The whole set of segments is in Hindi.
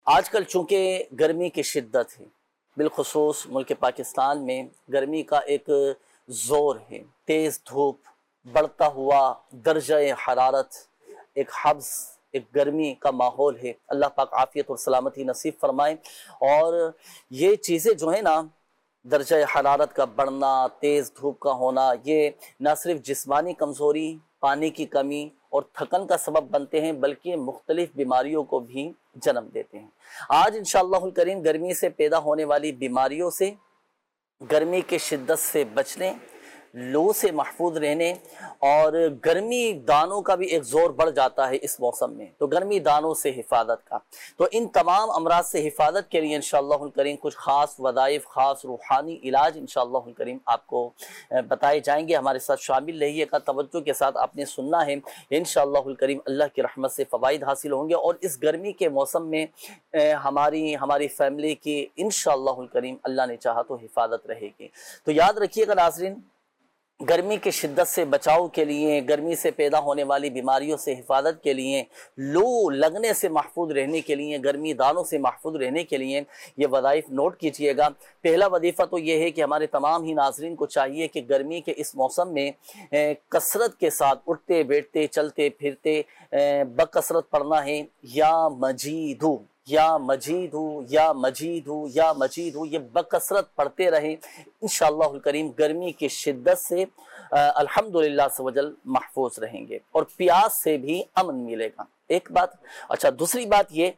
आजकल चूँकि गर्मी की शिद्दत है, बिलखुसूस मुल्क पाकिस्तान में गर्मी का एक ज़ोर है, तेज़ धूप, बढ़ता हुआ दर्जा हरारत, एक हब्स, एक गर्मी का माहौल है। अल्लाह पाक आफ़ियत और सलामती नसीब फरमाए। और ये चीज़ें जो है ना, दर्जा हरारत का बढ़ना, तेज़ धूप का होना, ये न सिर्फ जिस्मानी कमज़ोरी, पानी की कमी और थकन का सबब बनते हैं, बल्कि मुख्तलिफ बीमारियों को भी जन्म देते हैं। आज इंशाअल्लाहुल करीम गर्मी से पैदा होने वाली बीमारियों से, गर्मी के शिद्दत से बचने, लू से महफूज रहने, और गर्मी दानों का भी एक ज़ोर बढ़ जाता है इस मौसम में, तो गर्मी दानों से हिफाजत का, तो इन तमाम अमराज से हिफाजत के लिए इंशाअल्लाहुल करीम कुछ ख़ास वज़ाइफ, ख़ास रूहानी इलाज इंशाअल्लाहुल करीम आपको बताए जाएंगे। हमारे साथ शामिल रहिएगा, तवज्जो के साथ आपने सुनना है। इंशाअल्लाहुल करीम अल्लाह की रहमत से फ़वाइद हासिल होंगे और इस गर्मी के मौसम में हमारी फैमिली की इंशाअल्लाहुल करीम अल्लाह ने चाहा तो हिफाजत रहेगी। तो याद रखिएगा नाज़रीन, गर्मी की शिद्दत से बचाव के लिए, गर्मी से पैदा होने वाली बीमारियों से हिफाजत के लिए, लू लगने से महफूज रहने के लिए, गर्मी दानों से महफूज रहने के लिए ये वज़ाइफ नोट कीजिएगा। पहला वजीफ़ा तो ये है कि हमारे तमाम ही नाज़रीन को चाहिए कि गर्मी के इस मौसम में कसरत के साथ उठते बैठते चलते फिरते बकसरत पढ़ना है, या मजीदू, या मजीद हूँ, या मजीद हूँ, या मजीद हूँ, ये बकसरत पढ़ते रहें। इंशाअल्लाहुल करीम गर्मी की शिद्दत से अल्हम्दुलिल्लाह सवजल महफूज रहेंगे और प्यास से भी अमन मिलेगा। एक बात। अच्छा, दूसरी बात ये,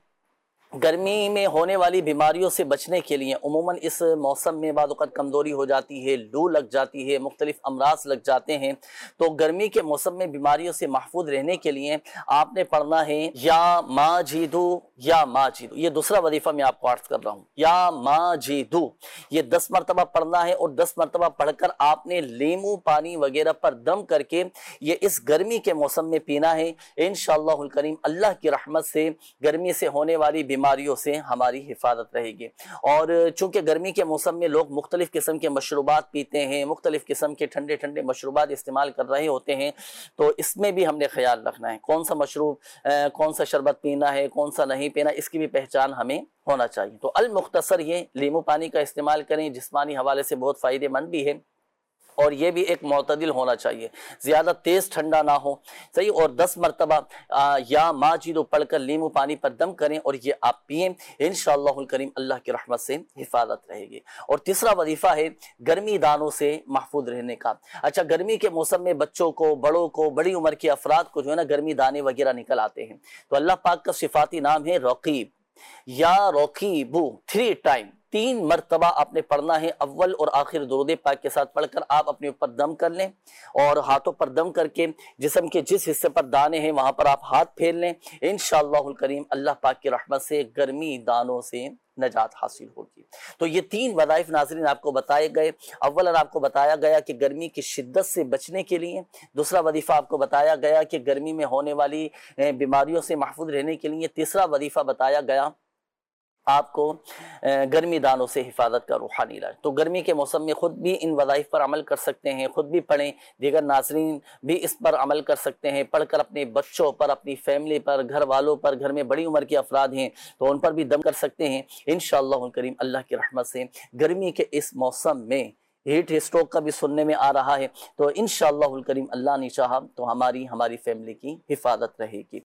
गर्मी में होने वाली बीमारियों से बचने के लिए उमूमन इस मौसम में बाद वक़्त कमज़ोरी हो जाती है, लू लग जाती है, मुख्तलिफ अमराज लग जाते हैं। तो गर्मी के मौसम में बीमारियों से महफूज रहने के लिए आपने पढ़ना है या माजीदू, या माजीदू। ये दूसरा वजीफ़ा मैं आपको अर्ज़ कर रहा हूँ, या माजीदू। ये 10 मरतबा पढ़ना है और 10 मरतबा पढ़कर आपने लीमू पानी वगैरह पर दम करके ये इस गर्मी के मौसम में पीना है। इंशाअल्लाहुल करीम अल्लाह की रहमत से गर्मी से होने वाली बीमारियों से हमारी हिफाजत रहेगी। और चूंकि गर्मी के मौसम में लोग मुख्तलिफ किस्म के मशरूबात पीते हैं, मुख्तलिफ किस्म के ठंडे ठंडे मशरूबात इस्तेमाल कर रहे होते हैं, तो इसमें भी हमने ख्याल रखना है कौन सा मशरूब, कौन सा शरबत पीना है, कौन सा नहीं पीना, इसकी भी पहचान हमें होना चाहिए। तो अल मुख्तसर ये लीमू पानी का इस्तेमाल करें, जिस्मानी हवाले से बहुत फ़ायदेमंद भी है, और ये भी एक मोतदिल होना चाहिए, ज़्यादा तेज़ ठंडा ना हो, सही। और 10 मरतबा या माजीदो पढ़कर लीमू पानी पर दम करें और ये आप पिएँ। इंशाअल्लाहुल करीम अल्लाह की रहमत से हिफाजत रहेगी। और तीसरा वजीफ़ा है गर्मी दानों से महफूज रहने का। अच्छा, गर्मी के मौसम में बच्चों को, बड़ों को, बड़ी उम्र के अफराद को जो है ना गर्मी दाने वगैरह निकल आते हैं, तो अल्लाह पाक का सिफाती नाम है रकीब या रकीबू। 3 टाइम, 3 मरतबा आपने पढ़ना है। अव्वल और आखिर दुरूद पाक के साथ पढ़कर आप अपने ऊपर दम कर लें और हाथों पर दम करके जिस्म के जिस हिस्से पर दाने हैं वहां पर आप हाथ फेर लें। इंशाअल्लाहुल करीम अल्लाह पाक की रहमत से गर्मी दानों से नजात हासिल होगी। तो ये 3 वज़ाइफ नाज़रीन आपको बताए गए। अव्वलन आपको बताया गया कि गर्मी की शिद्दत से बचने के लिए, दूसरा वजीफ़ा आपको बताया गया कि गर्मी में होने वाली बीमारियों से महफूज रहने के लिए, तीसरा वजीफ़ा बताया गया आपको गर्मी दानों से हिफाजत का रूहानी इलाज। तो गर्मी के मौसम में ख़ुद भी इन वज़ाइफ पर अमल कर सकते हैं, ख़ुद भी पढ़ें, दीगर नाज़रीन भी इस पर अमल कर सकते हैं, पढ़कर अपने बच्चों पर, अपनी फैमिली पर, घर वालों पर, घर में बड़ी उम्र के अफराद हैं तो उन पर भी दम कर सकते हैं। इंशाअल्लाहुल करीम अल्लाह की रहमत से गर्मी के इस मौसम में हीट स्ट्रोक का भी सुनने में आ रहा है, तो इंशाअल्लाहुल करीम अल्लाह ने चाहा तो हमारी फैमिली की हिफाजत रहेगी।